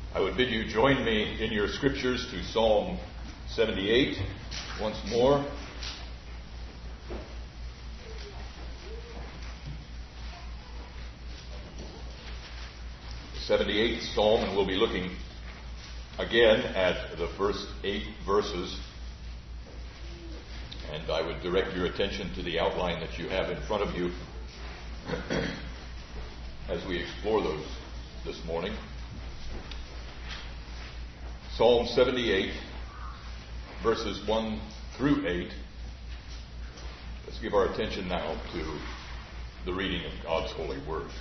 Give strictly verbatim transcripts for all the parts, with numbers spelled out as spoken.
I would bid you join me in your scriptures to Psalm seventy-eight once more. seventy-eighth Psalm, and we'll be looking again at the first eight verses. And I would direct your attention to the outline that you have in front of you as we explore those this morning. Psalm seventy-eight, verses one through eight. Let's give our attention now to the reading of God's holy word.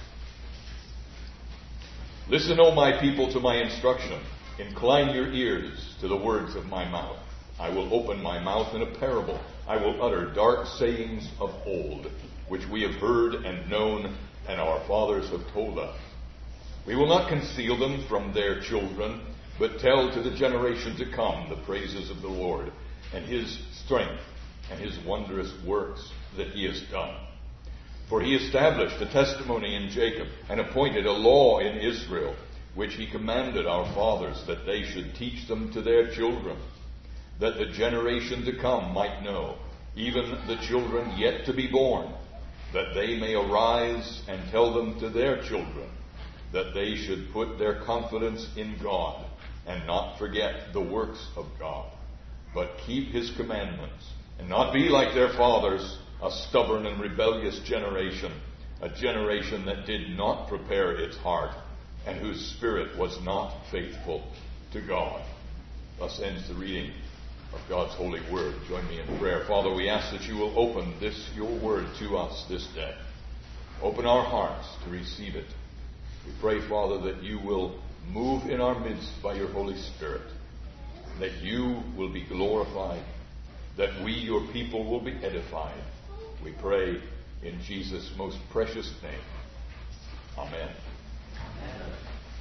Listen, O my people, to my instruction. Incline your ears to the words of my mouth. I will open my mouth in a parable. I will utter dark sayings of old, which we have heard and known, and our fathers have told us. We will not conceal them from their children, but tell to the generation to come the praises of the Lord, and his strength, and his wondrous works that he has done. For he established a testimony in Jacob, and appointed a law in Israel, which he commanded our fathers, that they should teach them to their children, that the generation to come might know, even the children yet to be born, that they may arise and tell them to their children, that they should put their confidence in God, and not forget the works of God, but keep his commandments, and not be like their fathers, a stubborn and rebellious generation, a generation that did not prepare its heart, and whose spirit was not faithful to God. Thus ends the reading of God's holy word. Join me in prayer. Father, we ask that you will open this, your word, to us this day. Open our hearts to receive it. We pray, Father, that you will move in our midst by your Holy Spirit, that you will be glorified, that we, your people, will be edified. We pray in Jesus' most precious name. Amen. Amen.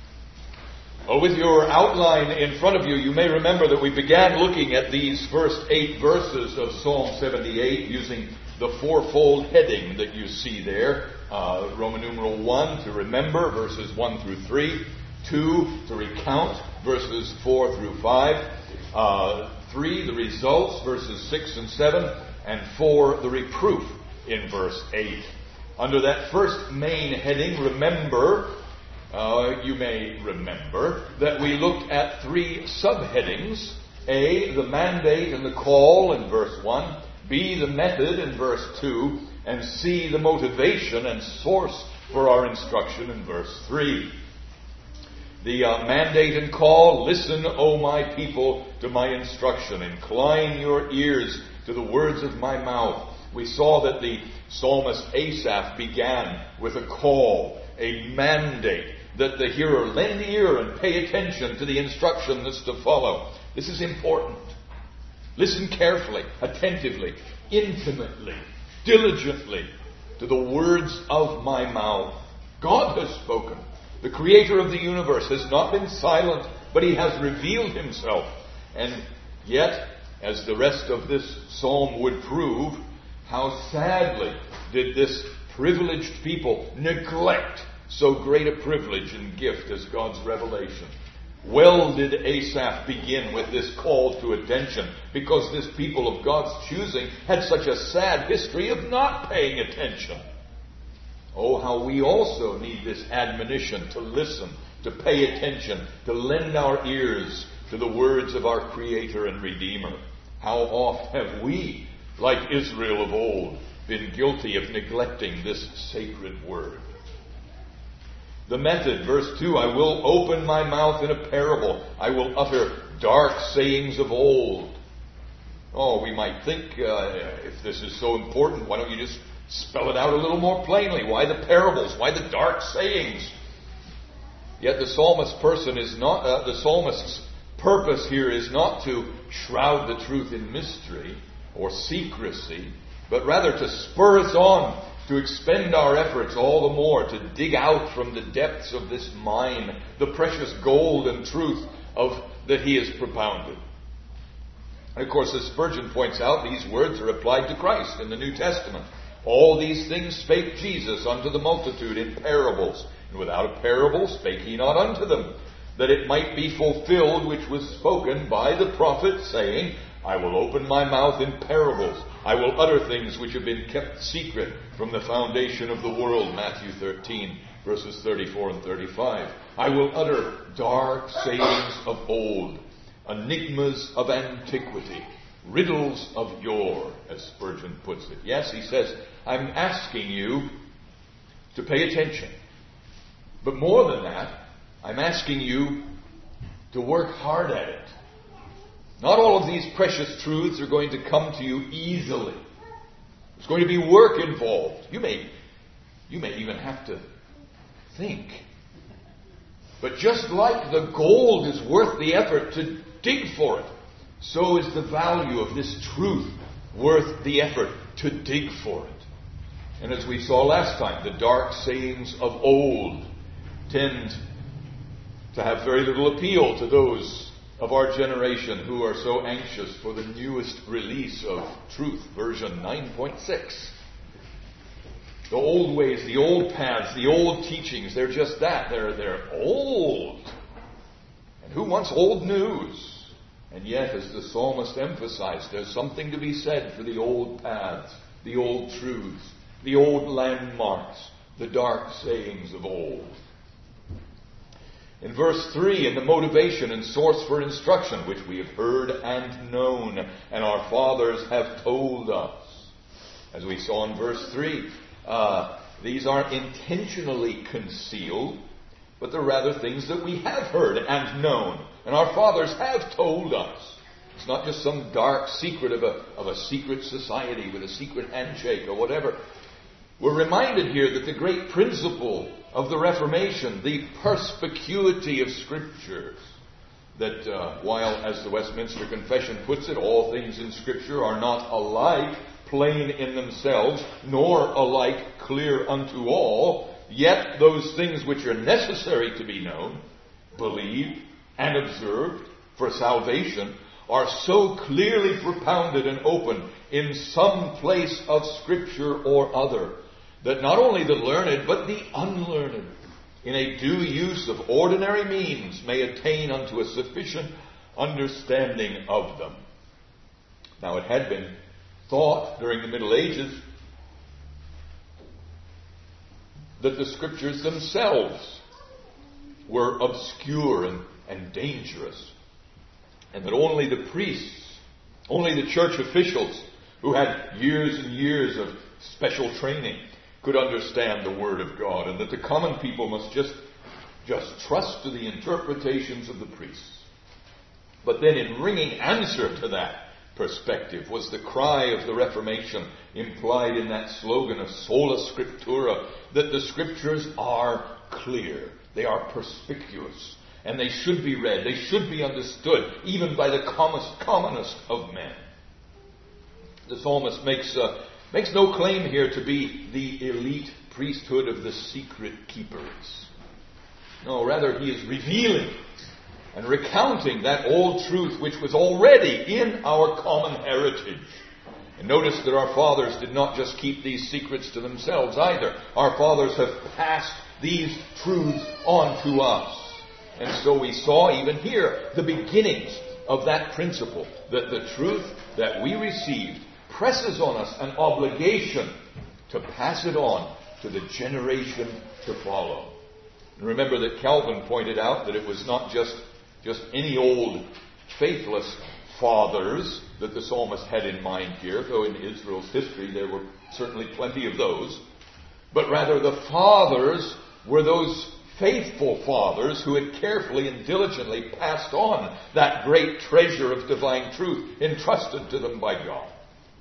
Well, with your outline in front of you, you may remember that we began looking at these first eight verses of Psalm seventy-eight using the fourfold heading that you see there. Uh, Roman numeral one, to remember, verses one through three. Two, to recount, verses four through five. Uh, three, the results, verses six and seven. And four, the reproof, in verse eight. Under that first main heading, remember, uh, you may remember that we looked at three subheadings. A, the mandate and the call in verse one. B, the method in verse two. And C, the motivation and source for our instruction in verse three. The uh, mandate and call, listen, O my people, to my instruction. Incline your ears to the words of my mouth. We saw that the psalmist Asaph began with a call, a mandate, that the hearer lend ear and pay attention to the instruction that's to follow. This is important. Listen carefully, attentively, intimately, diligently to the words of my mouth. God has spoken. The creator of the universe has not been silent, but he has revealed himself. And yet, as the rest of this psalm would prove, how sadly did this privileged people neglect so great a privilege and gift as God's revelation. Well did Asaph begin with this call to attention, because this people of God's choosing had such a sad history of not paying attention. Oh, how we also need this admonition to listen, to pay attention, to lend our ears to the words of our Creator and Redeemer. How oft have we, like Israel of old, been guilty of neglecting this sacred word? The method, verse two, I will open my mouth in a parable. I will utter dark sayings of old. Oh, we might think, uh, if this is so important, why don't you just spell it out a little more plainly? Why the parables? Why the dark sayings? Yet the psalmist's person is not, uh, the psalmist's purpose here is not to shroud the truth in mystery or secrecy, but rather to spur us on, to expend our efforts all the more, to dig out from the depths of this mine the precious gold and truth of that he has propounded. And of course, as Spurgeon points out, these words are applied to Christ in the New Testament. All these things spake Jesus unto the multitude in parables, and without a parable spake he not unto them. that it might be fulfilled which was spoken by the prophet, saying, I will open my mouth in parables. I will utter things which have been kept secret from the foundation of the world. Matthew thirteen, verses thirty-four and thirty-five. I will utter dark sayings of old, enigmas of antiquity, riddles of yore, as Spurgeon puts it. Yes, he says, I'm asking you to pay attention. But more than that, I'm asking you to work hard at it. Not all of these precious truths are going to come to you easily. There's going to be work involved. You may, you may even have to think. But just like the gold is worth the effort to dig for it, so is the value of this truth worth the effort to dig for it. And as we saw last time, the dark sayings of old tend to have very little appeal to those of our generation who are so anxious for the newest release of Truth, version nine point six. The old ways, the old paths, the old teachings, they're just that. They're, they're old. And who wants old news? And yet, as the psalmist emphasized, there's something to be said for the old paths, the old truths, the old landmarks, the dark sayings of old. In verse three, in the motivation and source for instruction, which we have heard and known, and our fathers have told us. As we saw in verse three, uh, these aren't intentionally concealed, but they're rather things that we have heard and known, and our fathers have told us. It's not just some dark secret of a, of a secret society with a secret handshake or whatever. We're reminded here that the great principle of the Reformation, the perspicuity of Scriptures, that uh, while, as the Westminster Confession puts it, all things in Scripture are not alike plain in themselves, nor alike clear unto all, yet those things which are necessary to be known, believed, and observed for salvation are so clearly propounded and open in some place of Scripture or other, that not only the learned, but the unlearned, in a due use of ordinary means, may attain unto a sufficient understanding of them. Now, it had been thought during the Middle Ages that the Scriptures themselves were obscure and, and dangerous, and that only the priests, only the church officials who had years and years of special training could understand the Word of God, and that the common people must just, just trust to the interpretations of the priests. But then in ringing answer to that perspective was the cry of the Reformation implied in that slogan of sola scriptura, that the Scriptures are clear, they are perspicuous, and they should be read, they should be understood, even by the commonest, commonest of men. The psalmist makes uh, makes no claim here to be the elite priesthood of the secret keepers. No, rather he is revealing and recounting that old truth which was already in our common heritage. And notice that our fathers did not just keep these secrets to themselves either. Our fathers have passed these truths on to us. And so we saw even here the beginnings of that principle, that the truth that we received presses on us an obligation to pass it on to the generation to follow. And remember that Calvin pointed out that it was not just, just any old faithless fathers that the psalmist had in mind here, though in Israel's history there were certainly plenty of those, but rather the fathers were those faithful fathers who had carefully and diligently passed on that great treasure of divine truth entrusted to them by God.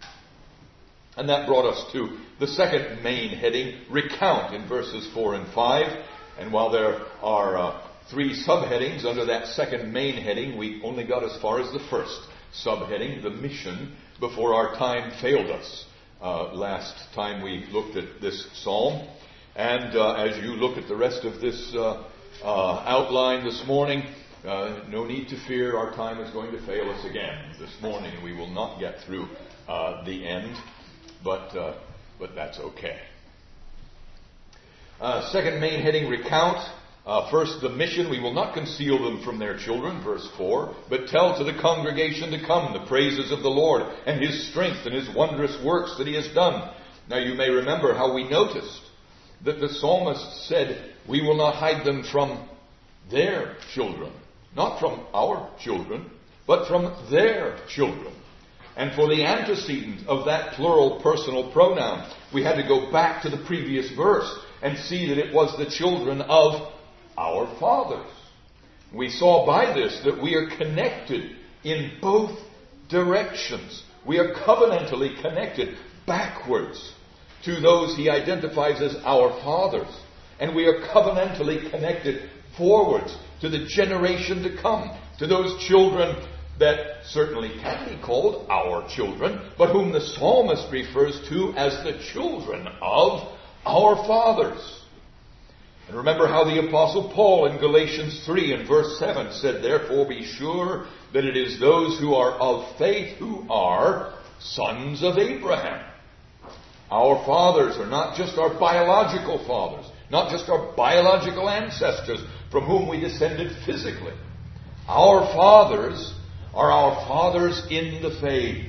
And that brought us to the second main heading, recount, in verses four and five. And while there are uh, three subheadings under that second main heading, we only got as far as the first subheading, the mission, before our time failed us uh, last time we looked at this psalm. And uh, as you look at the rest of this uh, uh, outline this morning, uh, no need to fear, our time is going to fail us again this morning. We will not get through uh, the end. But uh, but that's okay. Uh, second main heading, recount. Uh, first, the mission, we will not conceal them from their children, verse four, but tell to the congregation to come the praises of the Lord and his strength and his wondrous works that he has done. Now you may remember how we noticed that the psalmist said, we will not hide them from their children. Not from our children, but from their children. And for the antecedent of that plural personal pronoun, we had to go back to the previous verse and see that it was the children of our fathers. We saw by this that we are connected in both directions. We are covenantally connected backwards to those he identifies as our fathers. And we are covenantally connected forwards to the generation to come, to those children that certainly can be called our children, but whom the psalmist refers to as the children of our fathers. And remember how the Apostle Paul in Galatians three and verse seven said, therefore be sure that it is those who are of faith who are sons of Abraham. Our fathers are not just our biological fathers, not just our biological ancestors from whom we descended physically. Our fathers are our fathers in the faith.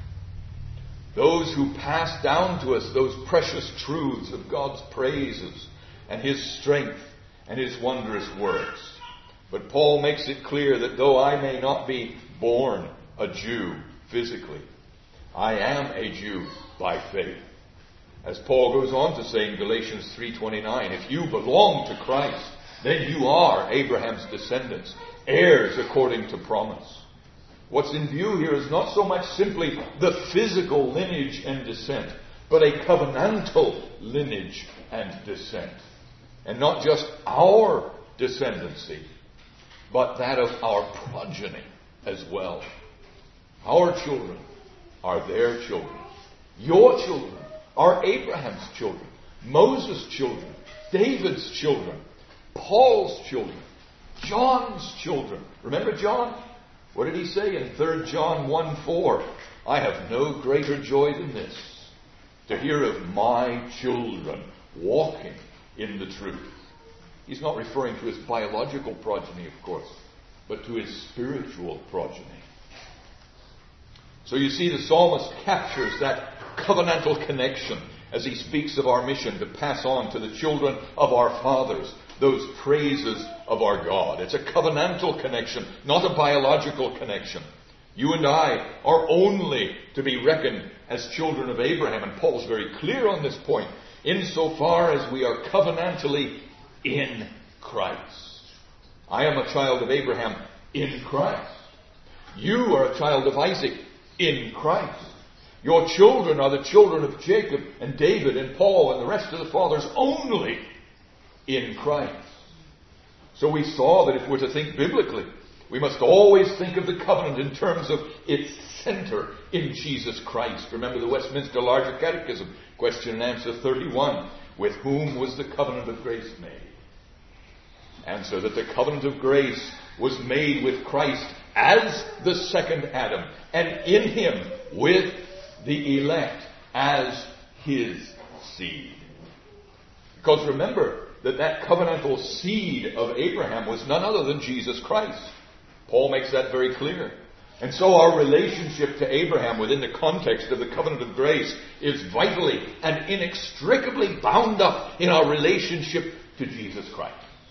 Those who pass down to us those precious truths of God's praises and his strength and his wondrous works. But Paul makes it clear that though I may not be born a Jew physically, I am a Jew by faith. As Paul goes on to say in Galatians three twenty-nine, if you belong to Christ, then you are Abraham's descendants, heirs according to promise. What's in view here is not so much simply the physical lineage and descent, but a covenantal lineage and descent. And not just our descendancy, but that of our progeny as well. Our children are their children. Your children are Abraham's children, Moses' children, David's children, Paul's children, John's children. Remember John? What did he say in Third John one four? I have no greater joy than this, to hear of my children walking in the truth. He's not referring to his biological progeny, of course, but to his spiritual progeny. So you see, the psalmist captures that covenantal connection as he speaks of our mission to pass on to the children of our fathers those praises of our God. It's a covenantal connection, not a biological connection. You and I are only to be reckoned as children of Abraham, and Paul's very clear on this point, insofar as we are covenantally in Christ. I am a child of Abraham in Christ. You are a child of Isaac in Christ. Your children are the children of Jacob and David and Paul and the rest of the fathers only in Christ. So we saw that if we're to think biblically, we must always think of the covenant in terms of its center in Jesus Christ. Remember the Westminster Larger Catechism, question and answer thirty-one. With whom was the covenant of grace made? Answer, that the covenant of grace was made with Christ as the second Adam, and in him with the elect as his seed. Because remember that that covenantal seed of Abraham was none other than Jesus Christ. Paul makes that very clear. And so our relationship to Abraham within the context of the covenant of grace is vitally and inextricably bound up in our relationship to Jesus Christ.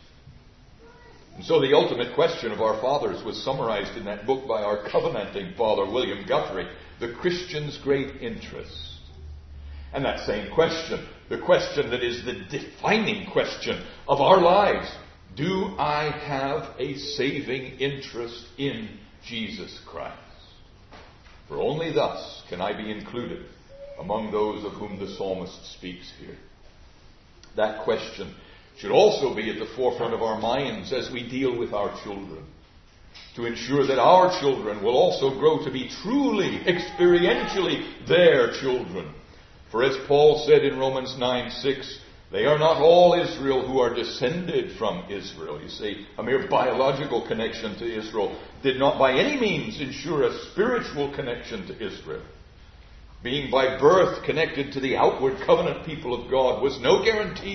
And so the ultimate question of our fathers was summarized in that book by our covenanting father, William Guthrie, The Christian's Great Interest. And that same question, the question that is the defining question of our lives, do I have a saving interest in Jesus Christ? For only thus can I be included among those of whom the psalmist speaks here. That question should also be at the forefront of our minds as we deal with our children, to ensure that our children will also grow to be truly, experientially their children. For as Paul said in Romans nine six, they are not all Israel who are descended from Israel. You see, a mere biological connection to Israel did not by any means ensure a spiritual connection to Israel. Being by birth connected to the outward covenant people of God was no guarantee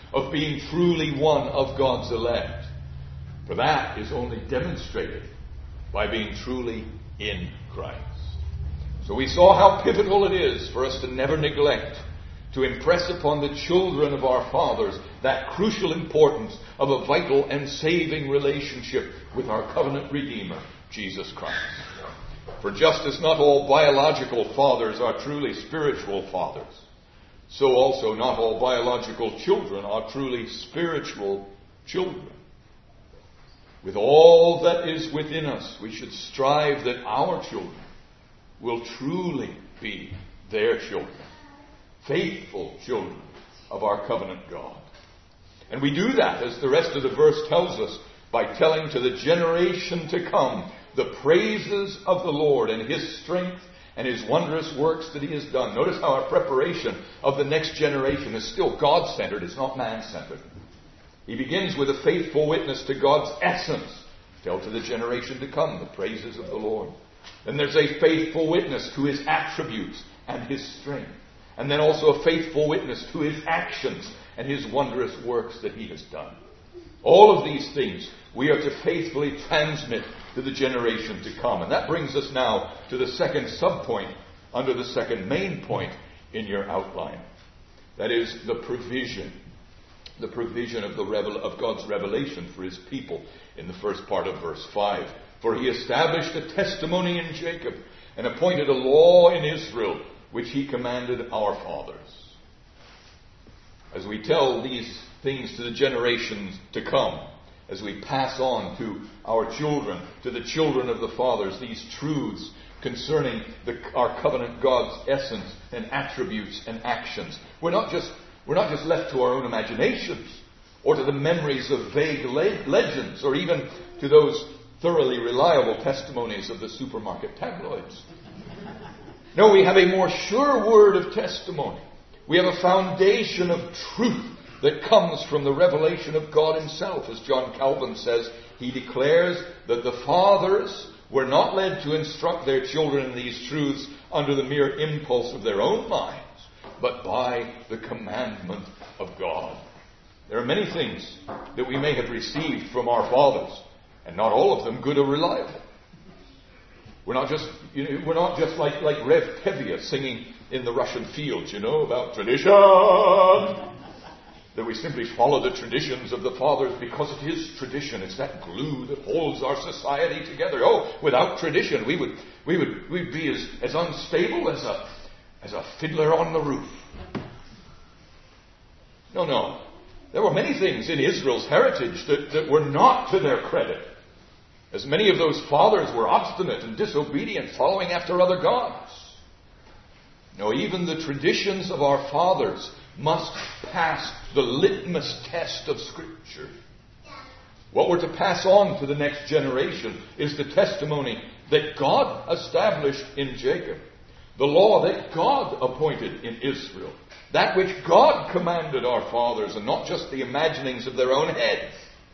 of being truly one of God's elect. For that is only demonstrated by being truly in Christ. So we saw how pivotal it is for us to never neglect to impress upon the children of our fathers that crucial importance of a vital and saving relationship with our covenant Redeemer, Jesus Christ. For just as not all biological fathers are truly spiritual fathers, so also not all biological children are truly spiritual children. With all that is within us, we should strive that our children will truly be their children, faithful children of our covenant God. And we do that, as the rest of the verse tells us, by telling to the generation to come the praises of the Lord and His strength and His wondrous works that He has done. Notice how our preparation of the next generation is still God-centered. It's not man-centered. He begins with a faithful witness to God's essence. Tell to the generation to come the praises of the Lord. Then there's a faithful witness to His attributes and His strength. And then also a faithful witness to His actions and His wondrous works that He has done. All of these things we are to faithfully transmit to the generation to come. And that brings us now to the second subpoint under the second main point in your outline. That is the provision. The provision of, the revel- of God's revelation for His people in the first part of verse five. For He established a testimony in Jacob and appointed a law in Israel, which He commanded our fathers. As we tell these things to the generations to come, as we pass on to our children, to the children of the fathers, these truths concerning the, our covenant God's essence and attributes and actions, we're not just we're not just left to our own imaginations or to the memories of vague le- legends or even to those thoroughly reliable testimonies of the supermarket tabloids. No, we have a more sure word of testimony. We have a foundation of truth that comes from the revelation of God Himself. As John Calvin says, he declares that the fathers were not led to instruct their children in these truths under the mere impulse of their own minds, but by the commandment of God. There are many things that we may have received from our fathers, and not all of them good or reliable. We're not just, you know, we're not just like, like Rev Tevye singing in the Russian fields, you know, about tradition. That we simply follow the traditions of the fathers because it is tradition. It's that glue that holds our society together. Oh, without tradition, we would we would we'd be as, as unstable as a as a fiddler on the roof. No, no. There were many things in Israel's heritage that, that were not to their credit. As many of those fathers were obstinate and disobedient, following after other gods. No, even the traditions of our fathers must pass the litmus test of Scripture. What we're to pass on to the next generation is the testimony that God established in Jacob, the law that God appointed in Israel, that which God commanded our fathers, and not just the imaginings of their own heads.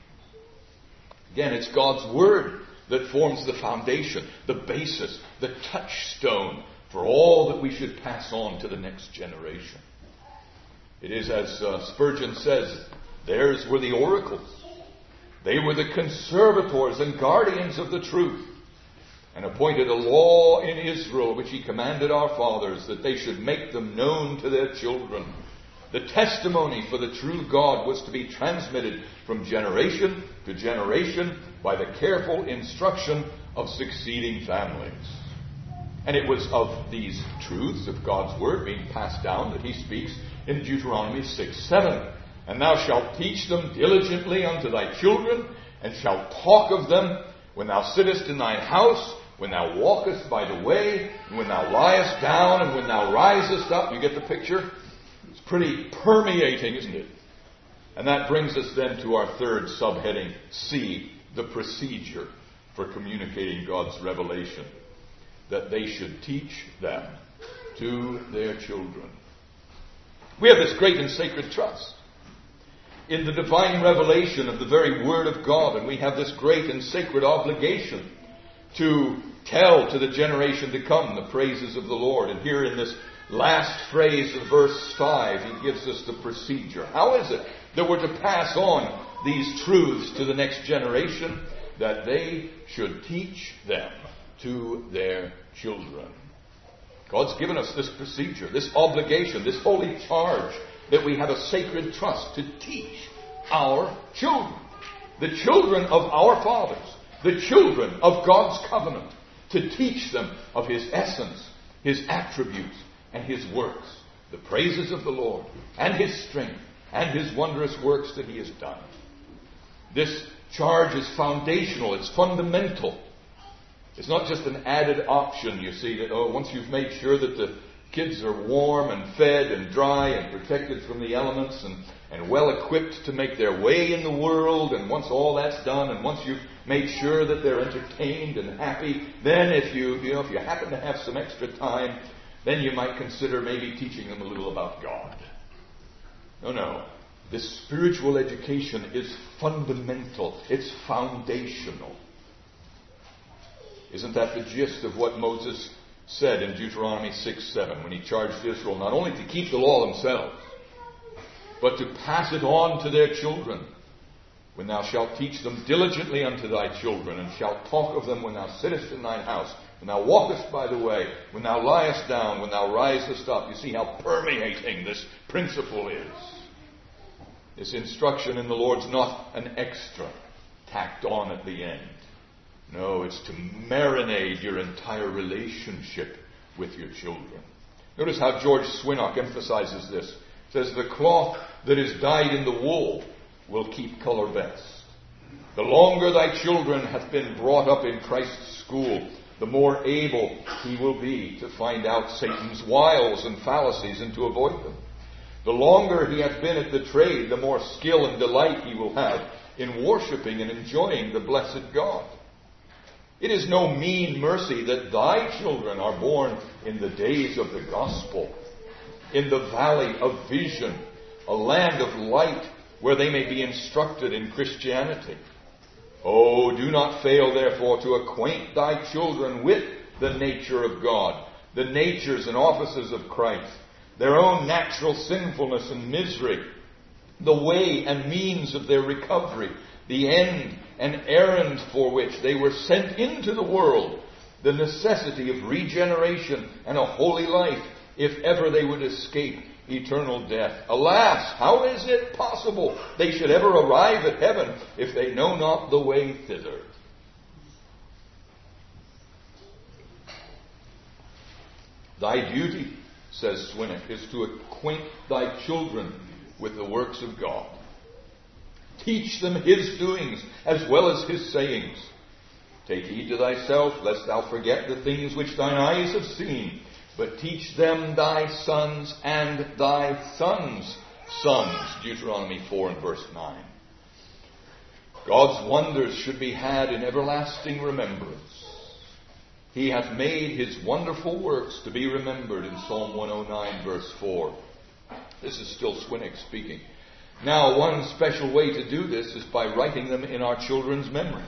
Again, it's God's Word that forms the foundation, the basis, the touchstone for all that we should pass on to the next generation. It is, as uh, Spurgeon says, theirs were the oracles. They were the conservators and guardians of the truth, and appointed a law in Israel which He commanded our fathers, that they should make them known to their children. The testimony for the true God was to be transmitted from generation to generation by the careful instruction of succeeding families. And it was of these truths of God's Word being passed down that He speaks in Deuteronomy six seven. And thou shalt teach them diligently unto thy children, and shalt talk of them when thou sittest in thine house, when thou walkest by the way, and when thou liest down, and when thou risest up. You get the picture? It's pretty permeating, isn't it? And that brings us then to our third subheading, C, the procedure for communicating God's revelation. That they should teach them to their children. We have this great and sacred trust in the divine revelation of the very Word of God, and we have this great and sacred obligation to tell to the generation to come the praises of the Lord. And here in this last phrase of verse five, he gives us the procedure. How is it that were to pass on these truths to the next generation, that they should teach them to their children. God's given us this procedure, this obligation, this holy charge, that we have a sacred trust to teach our children, the children of our fathers, the children of God's covenant, to teach them of His essence, His attributes, and His works, the praises of the Lord, and His strength, and His wondrous works that He has done. This charge is foundational, it's fundamental. It's not just an added option, you see, that, oh, once you've made sure that the kids are warm and fed and dry and protected from the elements and, and well equipped to make their way in the world, and once all that's done, and once you've made sure that they're entertained and happy, then if you, you know, if you happen to have some extra time, then you might consider maybe teaching them a little about God. No, no. This spiritual education is fundamental. It's foundational. Isn't that the gist of what Moses said in Deuteronomy six seven when he charged Israel not only to keep the law themselves, but to pass it on to their children? When thou shalt teach them diligently unto thy children, and shalt talk of them when thou sittest in thine house, when thou walkest by the way, when thou liest down, when thou risest up. You see how permeating this principle is. This instruction in the Lord's not an extra tacked on at the end. No, it's to marinate your entire relationship with your children. Notice how George Swinnock emphasizes this. He says, the cloth that is dyed in the wool will keep color best. The longer thy children hath been brought up in Christ's school, the more able he will be to find out Satan's wiles and fallacies and to avoid them. The longer he hath been at the trade, the more skill and delight he will have in worshipping and enjoying the blessed God. It is no mean mercy that thy children are born in the days of the gospel, in the valley of vision, a land of light where they may be instructed in Christianity. Oh, do not fail, therefore, to acquaint thy children with the nature of God, the natures and offices of Christ, their own natural sinfulness and misery, the way and means of their recovery, the end and errand for which they were sent into the world, the necessity of regeneration and a holy life, if ever they would escape eternal death. Alas, how is it possible they should ever arrive at heaven if they know not the way thither? Thy duty, says Swinnock, is to acquaint thy children with the works of God. Teach them His doings as well as His sayings. Take heed to thyself, lest thou forget the things which thine eyes have seen, but teach them thy sons and thy sons' sons. Deuteronomy four and verse nine. God's wonders should be had in everlasting remembrance. He hath made His wonderful works to be remembered in Psalm one oh nine verse four. This is still Swinnock speaking. Now, one special way to do this is by writing them in our children's memories.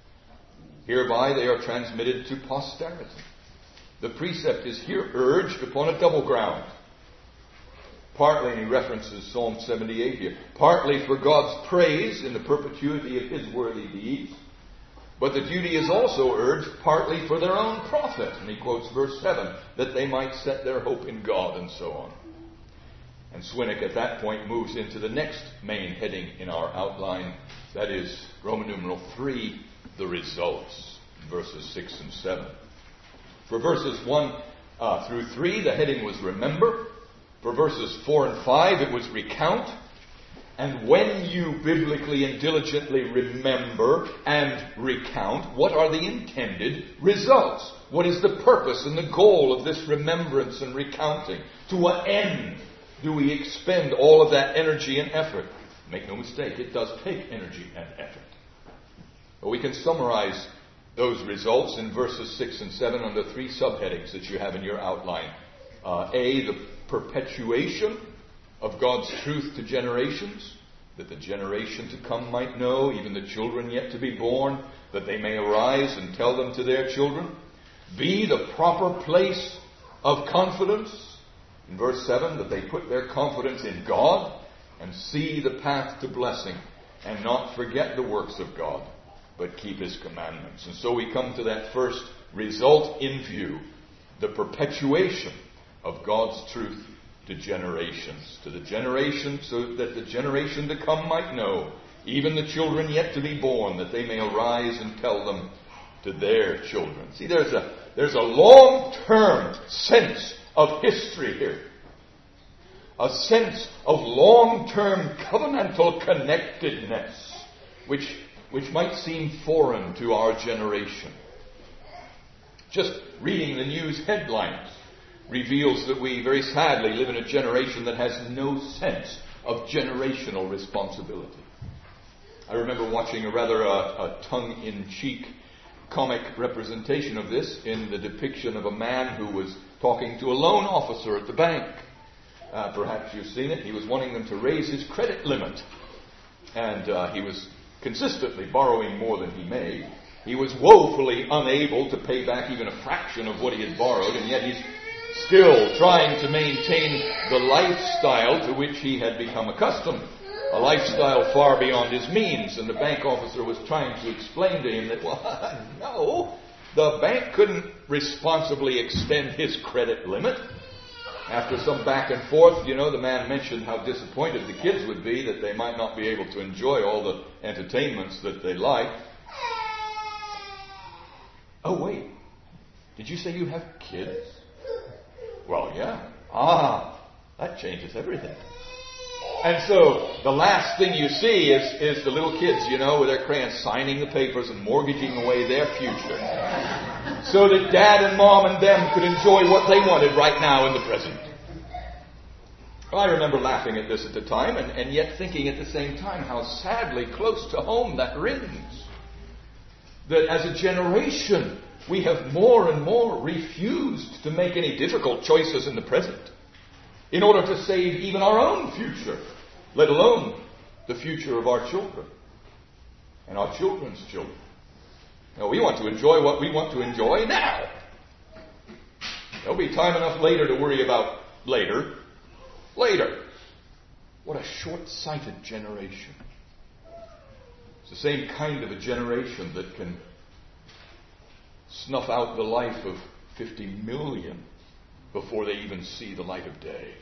Hereby they are transmitted to posterity. The precept is here urged upon a double ground. Partly, and he references Psalm seventy-eight here, partly for God's praise in the perpetuity of His worthy deeds. But the duty is also urged partly for their own profit. And he quotes verse seven, that they might set their hope in God, and so on. And Swinnock at that point moves into the next main heading in our outline. That is Roman numeral three, the results, verses six and seven. For verses one uh, through three, the heading was remember. For verses four and five, it was recount. And when you biblically and diligently remember and recount, what are the intended results? What is the purpose and the goal of this remembrance and recounting? To what end do we expend all of that energy and effort? Make no mistake, it does take energy and effort. But we can summarize those results in verses six and seven under three subheadings that you have in your outline. Uh, A, the perpetuation of God's truth to generations, that the generation to come might know, even the children yet to be born, that they may arise and tell them to their children. B, the proper place of confidence. In verse seven, that they put their confidence in God and see the path to blessing and not forget the works of God, but keep His commandments. And so we come to that first result in view, the perpetuation of God's truth to generations, to the generation, so that the generation to come might know, even the children yet to be born, that they may arise and tell them to their children. See, there's a there's a long-term sense of history here. A sense of long-term covenantal connectedness, which, which might seem foreign to our generation. Just reading the news headlines reveals that we very sadly live in a generation that has no sense of generational responsibility. I remember watching a rather uh, a tongue-in-cheek comic representation of this in the depiction of a man who was talking to a loan officer at the bank. Uh, perhaps you've seen it. He was wanting them to raise his credit limit. And uh, he was consistently borrowing more than he made. He was woefully unable to pay back even a fraction of what he had borrowed, and yet he's still trying to maintain the lifestyle to which he had become accustomed. A lifestyle far beyond his means. And the bank officer was trying to explain to him that, well, no, the bank couldn't responsibly extend his credit limit. After some back and forth, you know, the man mentioned how disappointed the kids would be that they might not be able to enjoy all the entertainments that they like. Oh, wait. Did you say you have kids? Well, yeah. Ah, that changes everything. And so the last thing you see is, is the little kids, you know, with their crayons signing the papers and mortgaging away their future so that Dad and Mom and them could enjoy what they wanted right now in the present. Well, I remember laughing at this at the time and, and yet thinking at the same time how sadly close to home that rings. That as a generation, we have more and more refused to make any difficult choices in the present in order to save even our own future, let alone the future of our children and our children's children. Now, we want to enjoy what we want to enjoy now. There'll be time enough later to worry about later. Later. What a short-sighted generation. It's the same kind of a generation that can snuff out the life of fifty million before they even see the light of day.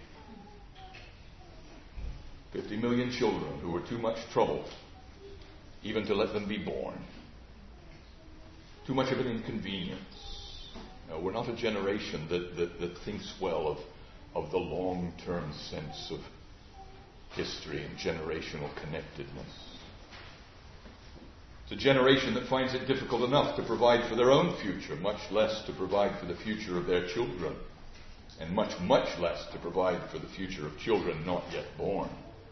fifty million children who were too much trouble even to let them be born. Too much of an inconvenience. No, we're not a generation that, that, that thinks well of, of the long-term sense of history and generational connectedness. It's a generation that finds it difficult enough to provide for their own future, much less to provide for the future of their children, and much, much less to provide for the future of children not yet born.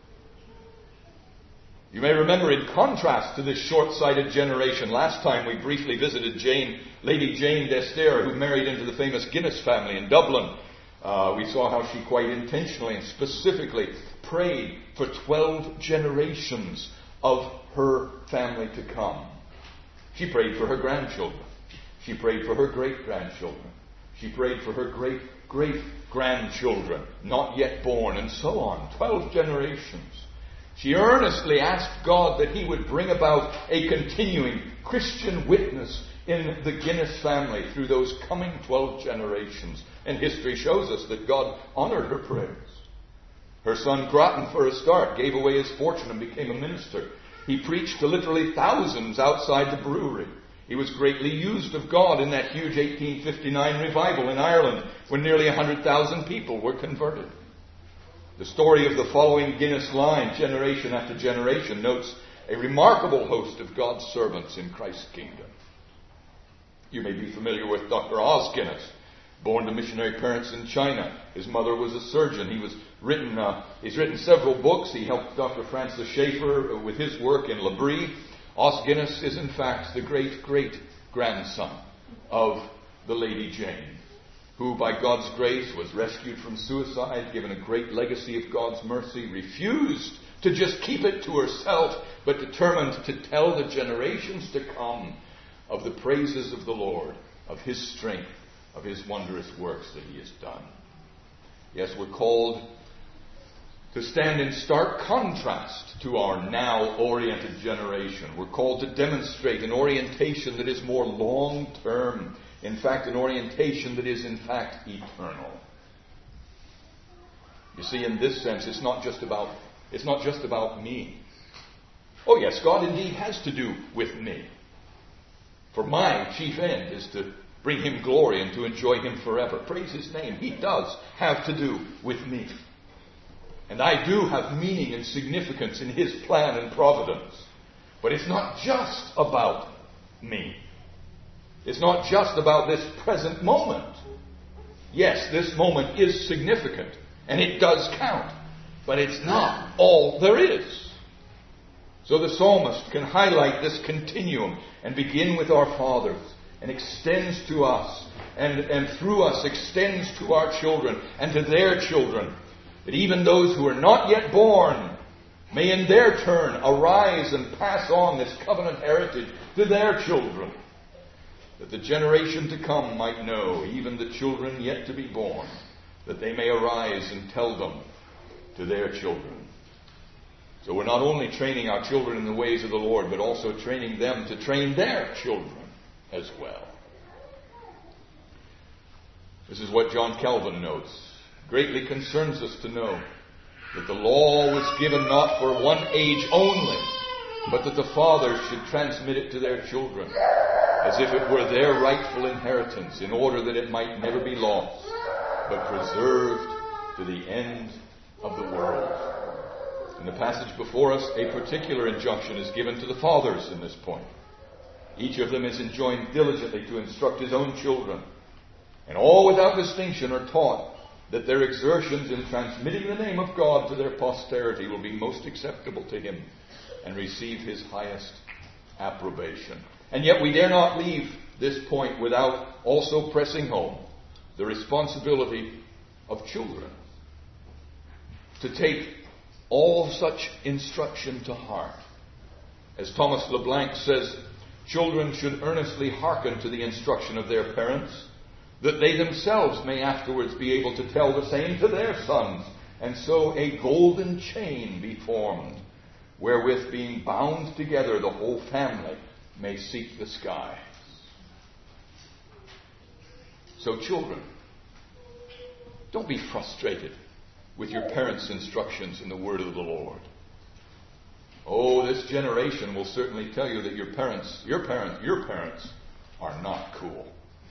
You may remember, in contrast to this short-sighted generation, last time we briefly visited Jane, Lady Jane d'Estaing, who married into the famous Guinness family in Dublin. Uh, we saw how she quite intentionally and specifically prayed for twelve generations of her family to come. She prayed for her grandchildren. She prayed for her great-grandchildren. She prayed for her great-great-grandchildren, not yet born, and so on. Twelve generations. She earnestly asked God that He would bring about a continuing Christian witness in the Guinness family through those coming twelve generations. And history shows us that God honored her prayers. Her son Grattan, for a start, gave away his fortune and became a minister. He preached to literally thousands outside the brewery. He was greatly used of God in that huge eighteen fifty-nine revival in Ireland when nearly one hundred thousand people were converted. The story of the following Guinness line, generation after generation, notes a remarkable host of God's servants in Christ's kingdom. You may be familiar with Doctor Os Guinness, born to missionary parents in China. His mother was a surgeon. He was written. Uh, he's written several books. He helped Doctor Francis Schaeffer with his work in L'Abri. Os Guinness is, in fact, the great-great-grandson of the Lady Jane, who, by God's grace, was rescued from suicide, given a great legacy of God's mercy, refused to just keep it to herself, but determined to tell the generations to come of the praises of the Lord, of His strength, of His wondrous works that He has done. Yes, we're called to stand in stark contrast to our now-oriented generation. We're called to demonstrate an orientation that is more long-term. In fact, an orientation that is, in fact, eternal. You see, in this sense, it's not just about, it's not just about me. Oh yes, God indeed has to do with me. For my chief end is to bring Him glory and to enjoy Him forever. Praise His name. He does have to do with me. And I do have meaning and significance in His plan and providence. But it's not just about me. It's not just about this present moment. Yes, this moment is significant, and it does count. But it's not all there is. So the psalmist can highlight this continuum and begin with our fathers and extends to us and, and through us extends to our children and to their children. That even those who are not yet born may in their turn arise and pass on this covenant heritage to their children. That the generation to come might know, even the children yet to be born, that they may arise and tell them to their children. So we're not only training our children in the ways of the Lord, but also training them to train their children as well. This is what John Calvin notes. Greatly concerns us to know that the law was given not for one age only, but that the fathers should transmit it to their children, as if it were their rightful inheritance, in order that it might never be lost, but preserved to the end of the world. In the passage before us, a particular injunction is given to the fathers in this point. Each of them is enjoined diligently to instruct his own children, and all without distinction are taught that their exertions in transmitting the name of God to their posterity will be most acceptable to Him and receive His highest approbation. And yet we dare not leave this point without also pressing home the responsibility of children to take all such instruction to heart. As Thomas LeBlanc says, children should earnestly hearken to the instruction of their parents, that they themselves may afterwards be able to tell the same to their sons, and so a golden chain be formed, wherewith being bound together the whole family may seek the skies. So children, don't be frustrated with your parents' instructions in the word of the Lord. Oh, this generation will certainly tell you that your parents, your parents, your parents are not cool.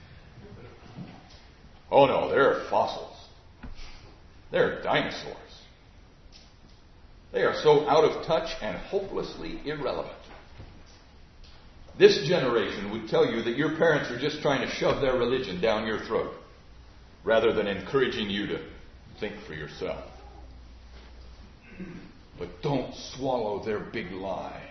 Oh no, they're fossils. They're dinosaurs. They are so out of touch and hopelessly irrelevant. This generation would tell you that your parents are just trying to shove their religion down your throat, rather than encouraging you to think for yourself. But don't swallow their big lie.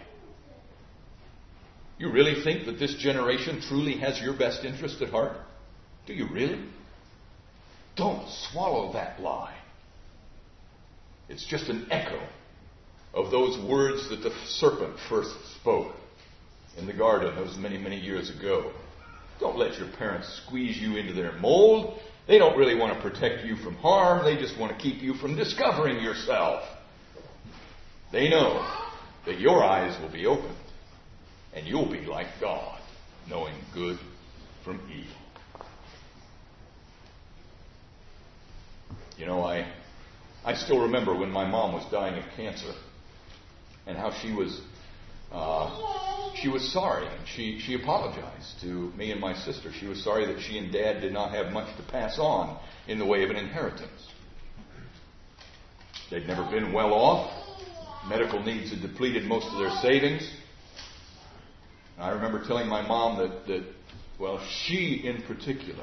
You really think that this generation truly has your best interest at heart? Do you really? Don't swallow that lie. It's just an echo of those words that the serpent first spoke in the garden those many, many years ago. Don't let your parents squeeze you into their mold. They don't really want to protect you from harm. They just want to keep you from discovering yourself. They know that your eyes will be opened and you'll be like God, knowing good from evil. You know, I I still remember when my mom was dying of cancer and how she was uh, she was sorry. And she, she apologized to me and my sister. She was sorry that she and Dad did not have much to pass on in the way of an inheritance. They'd never been well off. Medical needs had depleted most of their savings. And I remember telling my mom that, that, well, she in particular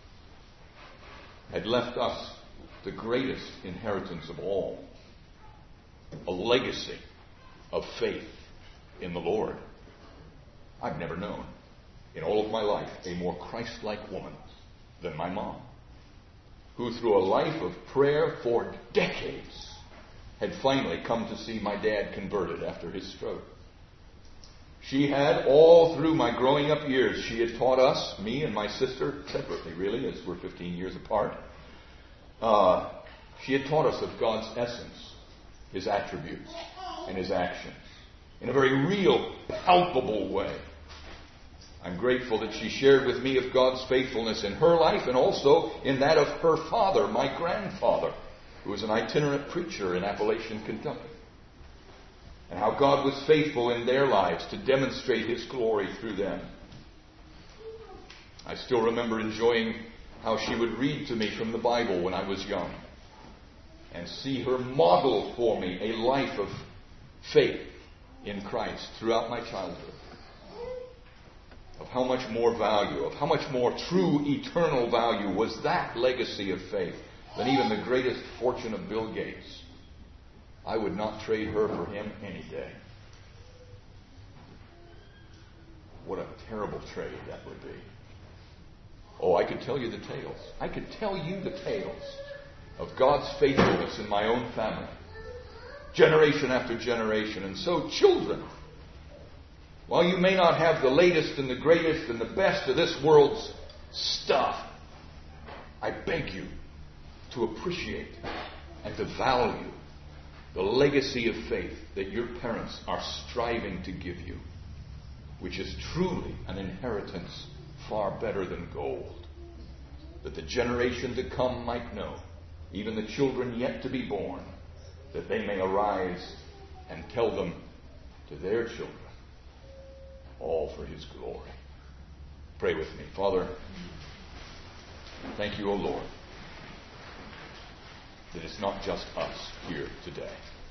had left us the greatest inheritance of all, a legacy of faith in the Lord. I've never known in all of my life a more Christ-like woman than my mom, who through a life of prayer for decades had finally come to see my dad converted after his stroke. She had, all through my growing up years, she had taught us, me and my sister, separately really, as we're fifteen years apart, uh, she had taught us of God's essence His attributes and His actions in a very real, palpable way. I'm grateful that she shared with me of God's faithfulness in her life and also in that of her father, my grandfather, who was an itinerant preacher in Appalachian, Kentucky. And how God was faithful in their lives to demonstrate His glory through them. I still remember enjoying how she would read to me from the Bible when I was young and see her model for me a life of faith in Christ throughout my childhood. Of how much more value, of how much more true eternal value was that legacy of faith than even the greatest fortune of Bill Gates. I would not trade her for him any day. What a terrible trade that would be. Oh, I could tell you the tales. I could tell you the tales of God's faithfulness in my own family. Generation after generation. And so, children, while you may not have the latest and the greatest and the best of this world's stuff, I beg you to appreciate and to value the legacy of faith that your parents are striving to give you, which is truly an inheritance far better than gold, that the generation to come might know, even the children yet to be born, that they may arise and tell them to their children, all for His glory. Pray with me. Father, thank you, O Lord, that it's not just us here today,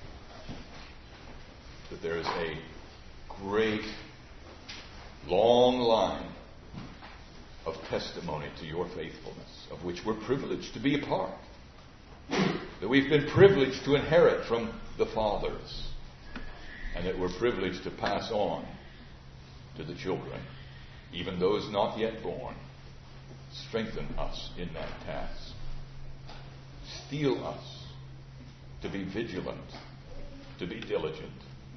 that there is a great, long line of testimony to your faithfulness, of which we're privileged to be a part, that we've been privileged to inherit from the fathers, and that we're privileged to pass on to the children, even those not yet born. Strengthen us in that task. Steel us to be vigilant, to be diligent,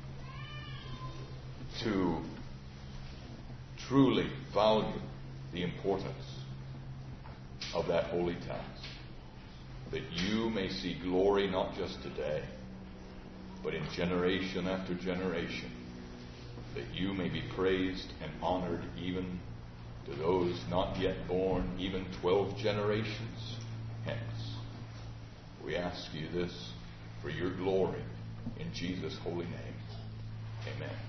to truly value the importance of that holy task, that you may see glory not just today, but in generation after generation, that you may be praised and honored even to those not yet born, even twelve generations hence. We ask you this for your glory in Jesus' holy name. Amen.